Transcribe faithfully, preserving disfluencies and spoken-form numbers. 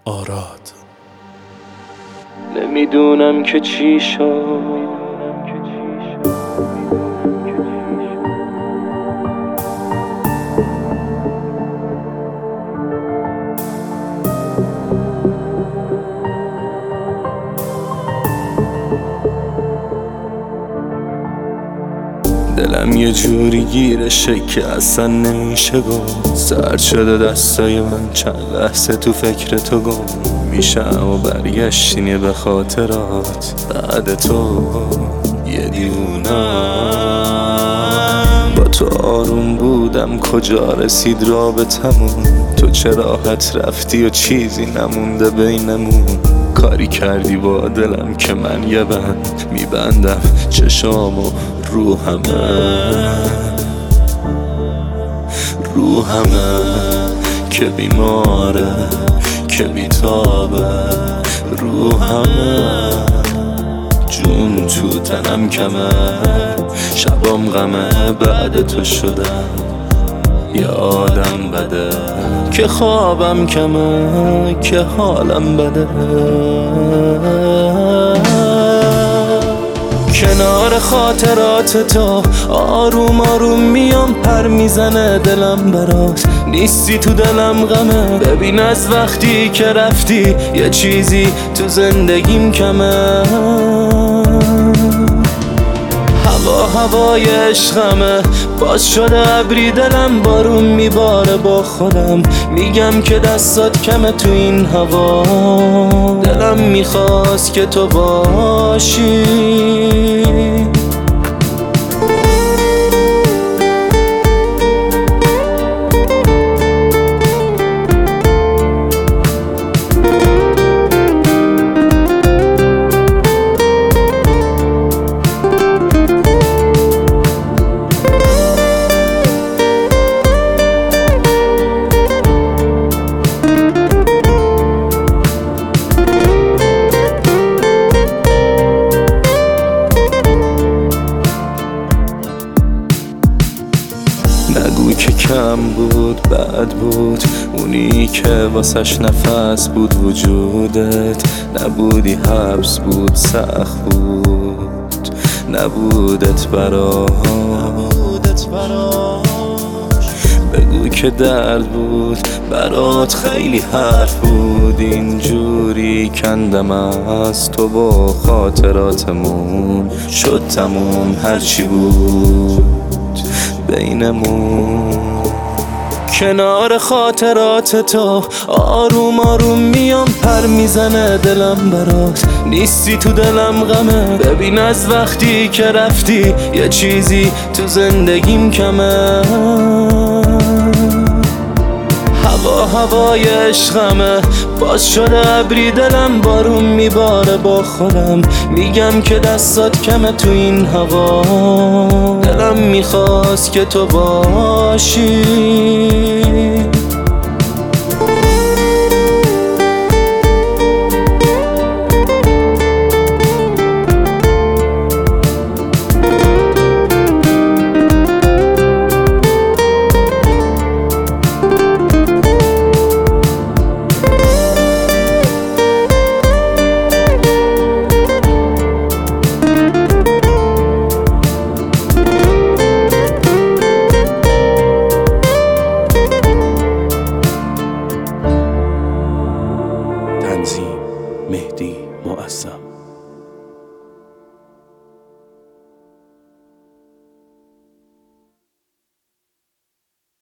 آراد. نمیدونم که چی شد، دلم یه جوری گیرشه که اصلا نمیشه گفت. سرد شده دستای من، چند لحظه تو فکر تو گم میشم و برگشتینی به خاطرات. بعد تو یه دیوونم، با تو آروم بودم کجا رسید رابطمون. تو چه راحت رفتی و چیزی نمونده بینمون. کاری کردی با دلم که من یه بند میبندم چشام و روحمه روحمه که بیماره که بیتابه. روحمه جون تو تنم کمه، شبام غمه بعد تو شدم. یه آدم بده که خوابم کمه، که حالم بده. کنار خاطرات تو آروم آروم میام، پر میزنه دلم برات. نیستی تو دلم غمه، ببین از وقتی که رفتی یه چیزی تو زندگیم کمه. هوا هوای عشقمه، باز شده ابری دلم بارون میباره با خودم. میگم که دستات کمه تو این هوا، دلم میخواست که تو باشی. نگو که کم بود بد بود، اونی که واسش نفس بود وجودت. نبودی حبس بود سخت بود، نبودت براش. بگو که درد بود برات خیلی حرف بود. اینجوری کندم از تو با خاطراتمون، شد تموم هرچی بود بینمون. کنار خاطرات تو آروم آروم میام، پر میزنه دلم برات. نیستی تو دلم غمه، ببین از وقتی که رفتی یه چیزی تو زندگیم کمه. هوا هوای عشقمه، باز شده ابری دلم بارون میباره با خودم. میگم که دستات کمه تو این هوا، دلم میخواست که تو باشی. تنظیم مهدی معظم.